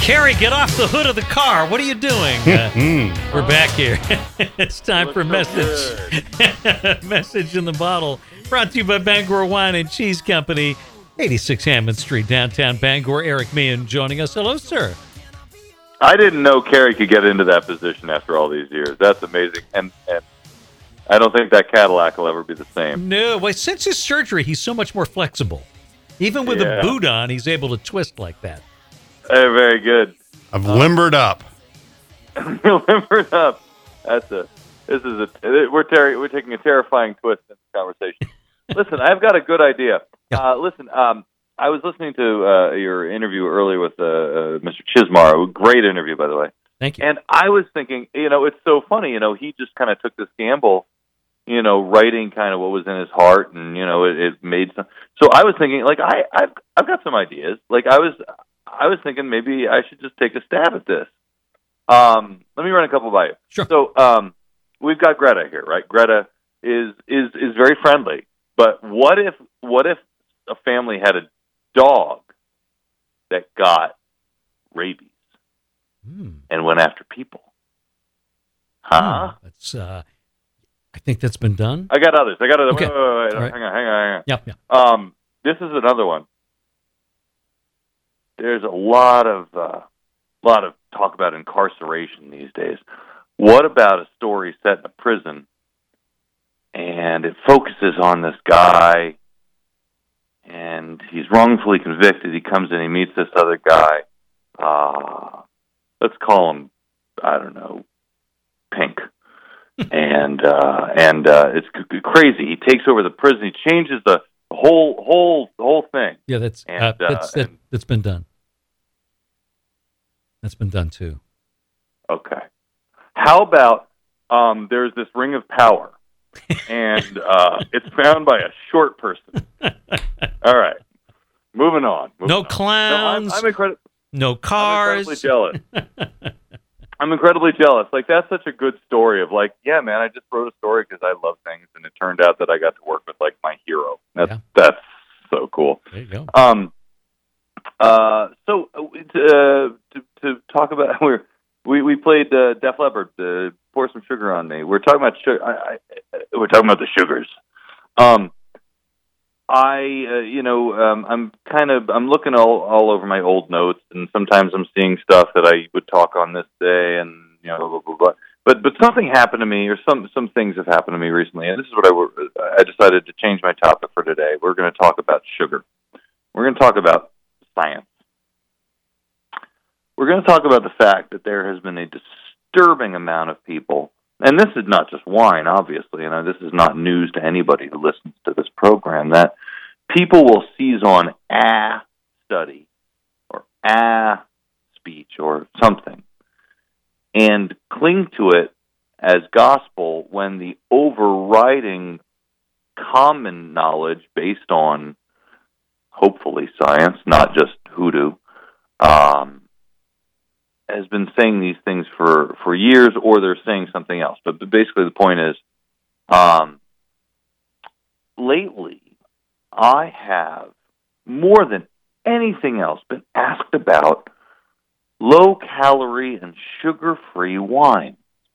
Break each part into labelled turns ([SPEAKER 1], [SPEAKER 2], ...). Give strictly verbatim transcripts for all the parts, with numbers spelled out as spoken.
[SPEAKER 1] Carrie, get off the hood of the car. What are you doing? Uh, we're back here. It's time for message. Message in the bottle. Brought to you by Bangor Wine and Cheese Company. eighty-six Hammond Street, downtown Bangor. Eric Meehan joining us. Hello, sir.
[SPEAKER 2] I didn't know Carrie could get into that position after all these years. That's amazing. And, and I don't think that Cadillac will ever be the same.
[SPEAKER 1] No, well, since his surgery, he's so much more flexible. Even with
[SPEAKER 2] Yeah.
[SPEAKER 1] a boot on, he's able to twist like that.
[SPEAKER 2] Hey, very good.
[SPEAKER 3] I've limbered up.
[SPEAKER 2] Limbered up. That's a. This is a. We're ter- we're taking a terrifying twist in this conversation. Listen, I've got a good idea.
[SPEAKER 1] Yeah.
[SPEAKER 2] Uh, listen, um, I was listening to uh, your interview earlier with uh, uh, Mister Chismar. Great interview, by the way.
[SPEAKER 1] Thank you.
[SPEAKER 2] And I was thinking, you know, it's so funny. You know, he just kind of took this gamble. You know, writing kind of what was in his heart, and you know, it, it made some. So I was thinking, like, I, I've, I've got some ideas. Like, I was, I was thinking maybe I should just take a stab at this. Um, let me run a couple by you.
[SPEAKER 1] Sure.
[SPEAKER 2] So, um, we've got Greta here, right? Greta is is is very friendly, but what if what if a family had a dog that got rabies
[SPEAKER 1] Hmm.
[SPEAKER 2] and went after people? Huh?
[SPEAKER 1] Hmm. That's. Uh, I think that's been done.
[SPEAKER 2] I got others. I got others.
[SPEAKER 1] Okay.
[SPEAKER 2] Wait, wait, wait, wait.
[SPEAKER 1] All right.
[SPEAKER 2] Hang on, hang on, hang on.
[SPEAKER 1] Yep. Yep.
[SPEAKER 2] Um, this is another one. There's a lot of uh, lot of talk about incarceration these days. What about a story set in a prison, and it focuses on this guy, and he's wrongfully convicted. He comes in, he meets this other guy. Uh, let's call him, I don't know, Pink. and uh, and uh, it's c- crazy. He takes over the prison. He changes the whole whole the whole thing.
[SPEAKER 1] Yeah, that's
[SPEAKER 2] And,
[SPEAKER 1] uh, that's
[SPEAKER 2] uh,
[SPEAKER 1] that,
[SPEAKER 2] and-
[SPEAKER 1] that's been done. That's been done too.
[SPEAKER 2] Okay. How about um, there's this ring of power, and uh, it's found by a short person. All right. Moving on. Moving
[SPEAKER 1] No
[SPEAKER 2] on.
[SPEAKER 1] clowns.
[SPEAKER 2] No, I'm, I'm, incredi-
[SPEAKER 1] No
[SPEAKER 2] I'm
[SPEAKER 1] cars.
[SPEAKER 2] incredibly jealous. I'm incredibly jealous. Like, that's such a good story of, like, yeah, man, I just wrote a story because I love things, and it turned out that I got to work with, like, my hero. That's
[SPEAKER 1] Yeah.
[SPEAKER 2] that's so cool.
[SPEAKER 1] There you go.
[SPEAKER 2] Um, uh, so uh, to, to talk about, we're, we we played uh, Def Leppard, uh, Pour Some Sugar on Me. We're talking about sugar. I, I, we're talking about the sugars. Um, I uh, you know um, I'm kind of I'm looking all all over my old notes, and sometimes I'm seeing stuff that I would talk on this day, and you know blah blah blah. blah. But but something happened to me, or some some things have happened to me recently, and this is what I were, I decided to change my topic for today. We're going to talk about sugar. We're going to talk about science. We're going to talk about the fact that there has been a disturbing amount of people, and this is not just wine, obviously, and this is not news to anybody who listens to this program, that people will seize on a study or a speech or something and cling to it as gospel when the overriding common knowledge based on, hopefully, science, not just hoodoo, um, has been saying these things for, for years, or they're saying something else. But basically the point is, um, lately, I have, more than anything else, been asked about low-calorie and sugar-free wine.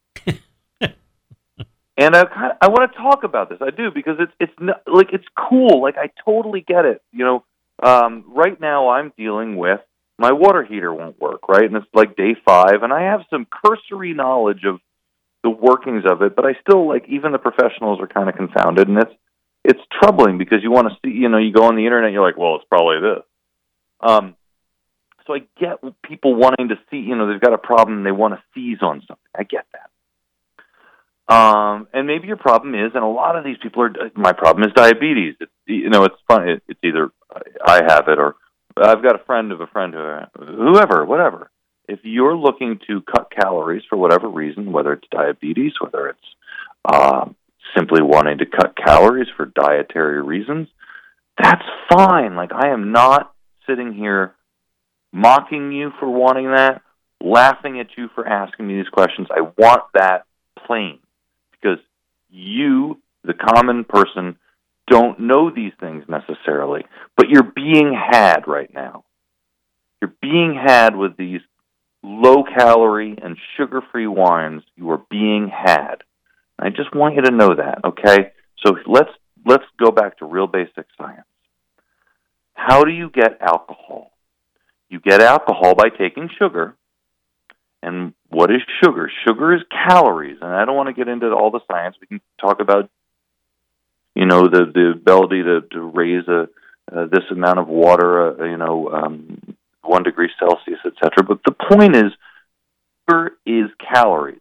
[SPEAKER 2] And I kind of, I want to talk about this. I do, because it's it's not, like it's cool. Like, I totally get it. You know, um, right now I'm dealing with my water heater won't work, right? And it's like day five, and I have some cursory knowledge of the workings of it, but I still, like, even the professionals are kind of confounded, and it's it's troubling because you want to see, you know, you go on the internet, you're like, well, it's probably this. Um, so I get people wanting to see, you know, they've got a problem and they want to seize on something. I get that. Um, and maybe your problem is, and a lot of these people are, my problem is diabetes. It's, you know, it's fun. It, it's either I have it or I've got a friend of a friend, who, whoever, whatever. If you're looking to cut calories for whatever reason, whether it's diabetes, whether it's uh, simply wanting to cut calories for dietary reasons, that's fine. Like, I am not sitting here mocking you for wanting that, laughing at you for asking me these questions. I want that plain, because you, the common person, don't know these things necessarily, but you're being had right now. You're being had with these low-calorie and sugar-free wines, you are being had. I just want you to know that, okay? So let's let's go back to real basic science. How do you get alcohol? You get alcohol by taking sugar. And what is sugar? Sugar is calories. And I don't want to get into all the science. We can talk about, you know, the, the ability to, to raise a, uh, this amount of water, uh, you know, um, one degree Celsius, et cetera. But the point is, sugar is calories.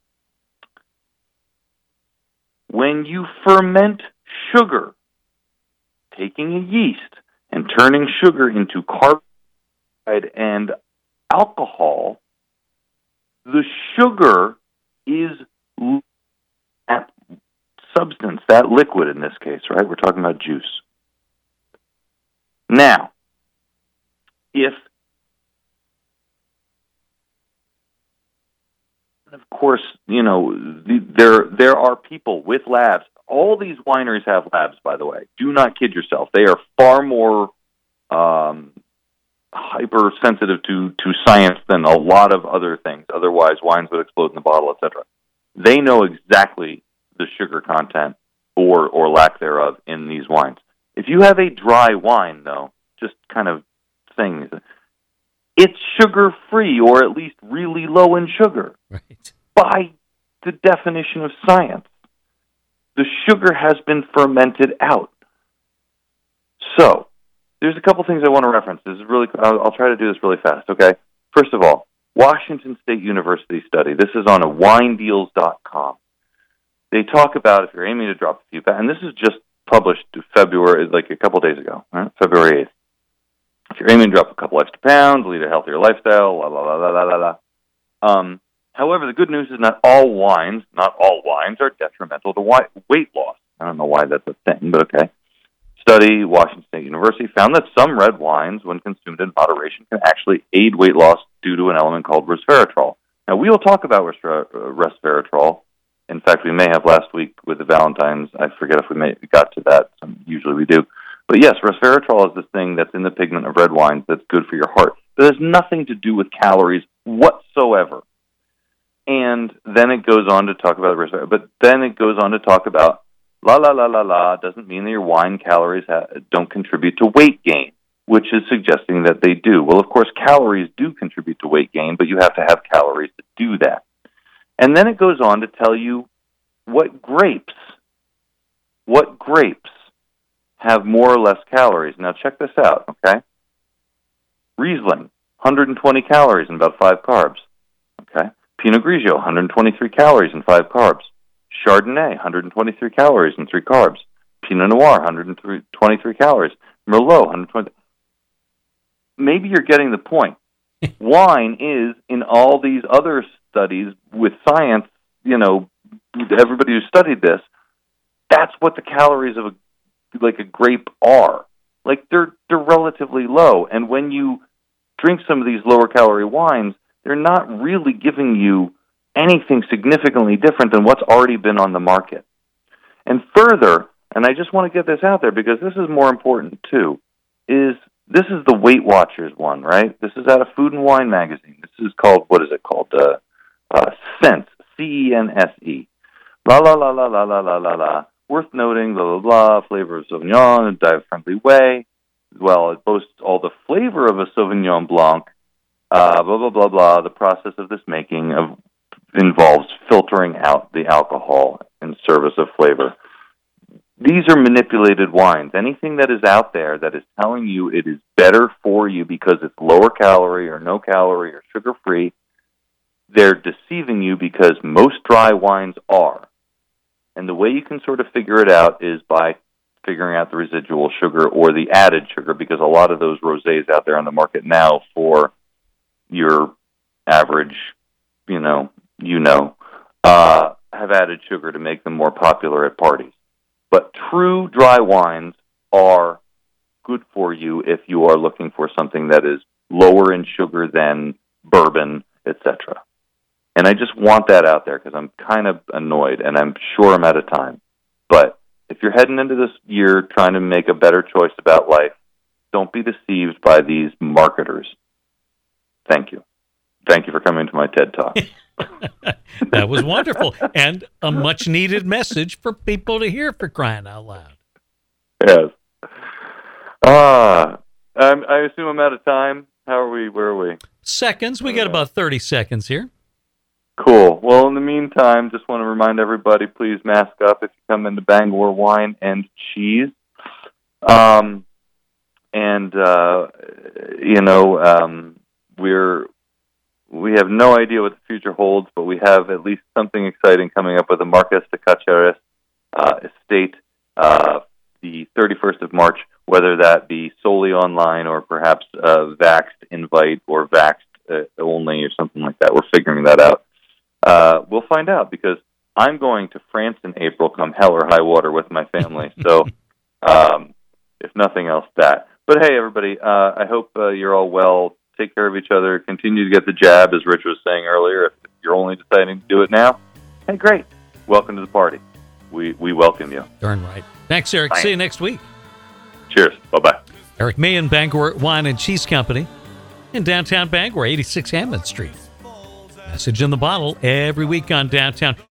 [SPEAKER 2] When you ferment sugar, taking a yeast and turning sugar into carbohydrate and alcohol, the sugar is that substance, that liquid in this case, right? We're talking about juice. Now, if, of course, you know, the, there there are people with labs. All these wineries have labs, by the way. Do not kid yourself. They are far more um, hypersensitive to, to science than a lot of other things. Otherwise, wines would explode in the bottle, et cetera. They know exactly the sugar content or, or lack thereof in these wines. If you have a dry wine, though, just kind of saying, it's sugar-free or at least really low in sugar.
[SPEAKER 1] Right. By
[SPEAKER 2] the definition of science. The sugar has been fermented out. So, there's a couple things I want to reference. This is really. I'll, I'll try to do this really fast, okay? First of all, Washington State University study. This is on a wine deals dot com. They talk about if you're aiming to drop a few pounds, and this is just published February, like a couple days ago, right? February eighth. If you're aiming to drop a couple extra pounds, lead a healthier lifestyle, la la la la la la la. Um, however, the good news is not all wines, not all wines are detrimental to weight loss. I don't know why that's a thing, but okay. Study, Washington State University, found that some red wines, when consumed in moderation, can actually aid weight loss due to an element called resveratrol. Now, we will talk about resveratrol. In fact, we may have last week with the Valentines. I forget if we may, got to that. Usually we do. But yes, resveratrol is this thing that's in the pigment of red wines that's good for your heart. But it has nothing to do with calories whatsoever. And then it goes on to talk about resveratrol. But then it goes on to talk about la la la la la doesn't mean that your wine calories ha- don't contribute to weight gain, which is suggesting that they do. Well, of course, calories do contribute to weight gain, but you have to have calories to do that. And then it goes on to tell you what grapes, what grapes have more or less calories. Now, check this out, okay? Riesling, one hundred twenty calories and about five carbs, okay? Pinot Grigio, one hundred twenty-three calories and five carbs. Chardonnay, one hundred twenty-three calories and three carbs. Pinot Noir, one hundred twenty-three calories. Merlot, one hundred twenty. Maybe you're getting the point. Wine is, in all these other studies with science, you know, everybody who studied this, that's what the calories of a, like a grape are. Like, they're they're relatively low. And when you drink some of these lower calorie wines, they're not really giving you anything significantly different than what's already been on the market. And further, and I just want to get this out there because this is more important too, is this is the Weight Watchers one, right? This is out of Food and Wine magazine. This is called, what is it called? Uh, uh, Sense, C E N S E. La la la la la la la la la. Worth noting, blah, blah, blah, flavor of Sauvignon in a diet-friendly way. Well, it boasts all the flavor of a Sauvignon Blanc, uh, blah, blah, blah, blah. The process of this making of involves filtering out the alcohol in service of flavor. These are manipulated wines. Anything that is out there that is telling you it is better for you because it's lower calorie or no calorie or sugar-free, they're deceiving you because most dry wines are. And the way you can sort of figure it out is by figuring out the residual sugar or the added sugar, because a lot of those rosés out there on the market now for your average, you know, you know, uh, have added sugar to make them more popular at parties. But true dry wines are good for you if you are looking for something that is lower in sugar than bourbon, et cetera. And I just want that out there because I'm kind of annoyed, and I'm sure I'm out of time. But if you're heading into this year trying to make a better choice about life, don't be deceived by these marketers. Thank you. thank you for coming to my TED Talk.
[SPEAKER 1] That was wonderful. And a much-needed message for people to hear, for crying out loud.
[SPEAKER 2] Yes. Uh, I'm, I assume I'm out of time. How are we? Where are we?
[SPEAKER 1] Seconds. We got about thirty seconds here.
[SPEAKER 2] Cool. Well, in the meantime, just want to remind everybody, please mask up if you come into Bangor Wine and Cheese. Um, and, uh, you know, um, we're, we have no idea what the future holds, but we have at least something exciting coming up with the Marqués de Caceres uh, estate uh, the thirty-first of March, whether that be solely online or perhaps uh, vaxxed invite or vaxxed uh, only or something like that. We're figuring that out. Uh, we'll find out, because I'm going to France in April, come hell or high water, with my family. So, um, if nothing else, that. But hey, everybody, uh, I hope uh, you're all well. Take care of each other. Continue to get the jab, as Rich was saying earlier. If you're only deciding to do it now, hey, great. Welcome to the party. We we welcome you.
[SPEAKER 1] Darn right. Thanks, Eric.
[SPEAKER 2] Bye.
[SPEAKER 1] See you next week.
[SPEAKER 2] Cheers. Bye-bye.
[SPEAKER 1] Eric Mahan, Bangor Wine and Cheese Company in downtown Bangor, eighty-six Hammond Street. Message in the bottle every week on Downtown.